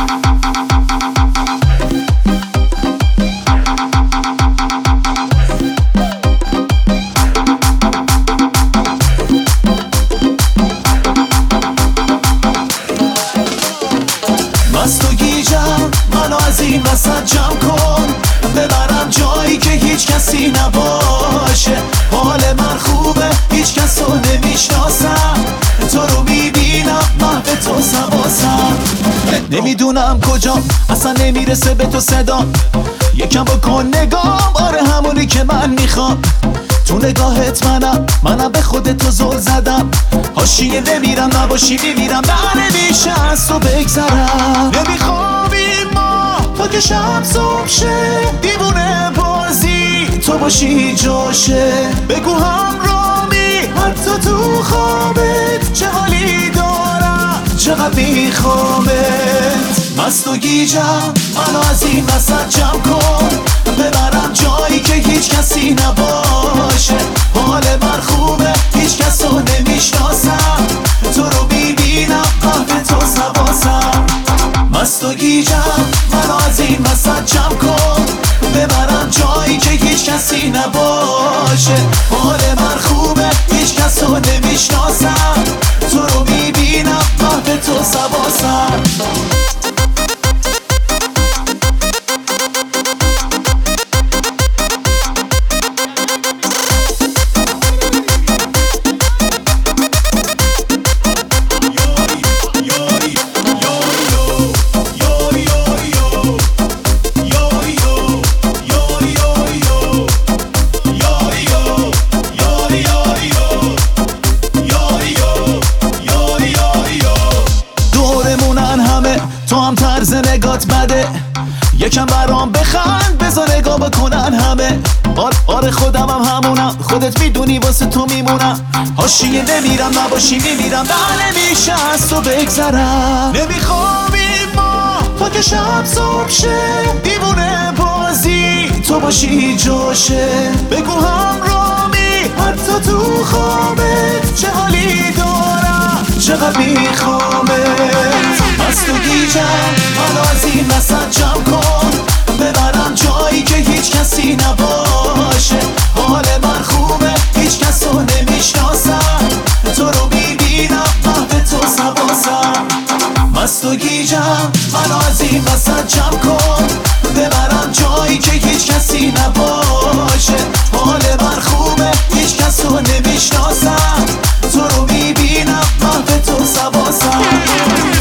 مست و گیجم منو از این وسط جمع کن، ببرم جایی که هیچ کسی نباشه. حال من خوبه هیچ کس رو نمیشناسم، تو رو میبینم محو تو سواسم. نمیدونم کجا اصلا نمیرسه به تو صدا، یکم بکن نگام، آره همونی که من میخوام. تو نگاهت منم به خودت تو زل زدم. حاشیه نمیرم نباشی میمیرم، نمیشه از تو بگذرم. نمیخوابیم ما تا که شب صبح شه، دیوونه بازی تو باشی جاشه. بگو همرامی حتی تو خوابت، چه حالی دارم چقدر میخوامت. مست و گیجم منو از این وسط جمع کن، ببرم جایی که هیچ کسی نباشه. حال من خوبه هیچ کس رو نمیشناسم، تو رو میبینم محو تو سواسم. مست و گیجم منو از این وسط جمع کن، ببرم جایی که هیچ کسی نباشه. حال من خوبه هیچ کس رو نمیشناسم، تو رو میبینم محو تو سواسم. تو هم طرز نگات بده، یکم برام بخند بذار نگاه بکنن همه. آره خودم هم همونم، خودت میدونی واسه تو میمونم. حاشیه نمیرم نباشی میمیرم، نمیشه از تو بگذرم. نمیخوابیم ما تا که شب صبح شه، دیوونه بازی تو باشی جاشه. بگو همرامی حتی تو خوابت، چه حالی دارم چقدر میخوامت. مست و گیجم منو از این وسط جمع کن، ببرم جایی که هیچ کسی نباشه. حال من خوبه هیچ کس رو نمیشناسم، تو رو میبینم محو تو سواسم. مست و گیجم منو از این وسط جمع کن، ببرم جایی که هیچ کسی نباشه. حال من خوبه هیچ کس رو نمیشناسم، تو رو میبینم محو تو سواسم.